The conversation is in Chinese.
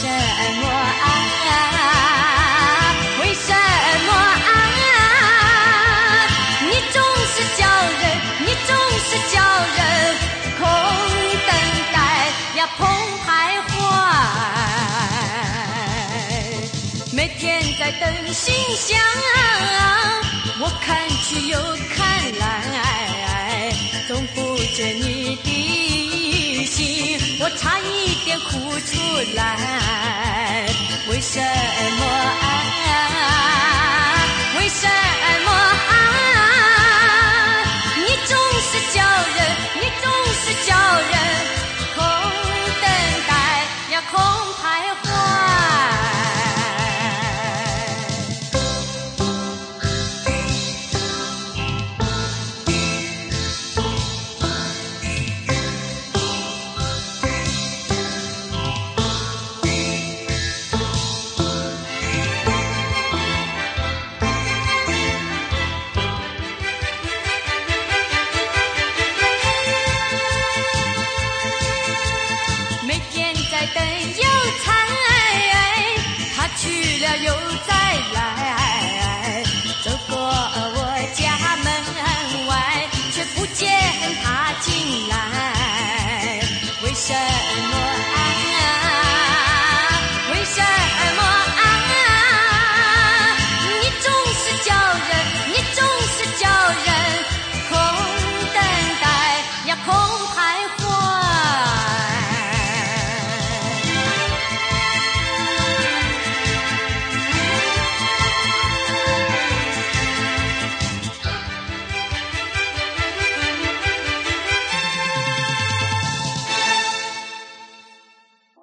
什么啊？为什么啊？你总是叫人空等待呀澎湃坏，每天在等信箱，我看去又看来，总不见你的信，我差一点哭出来。为什么啊？为什么啊？你总是叫人空等待呀空徘徊。等邮差，他去了又再来，走过我家门外，却不见他进来。为什么啊？为什么啊？你总是叫人空等待呀空。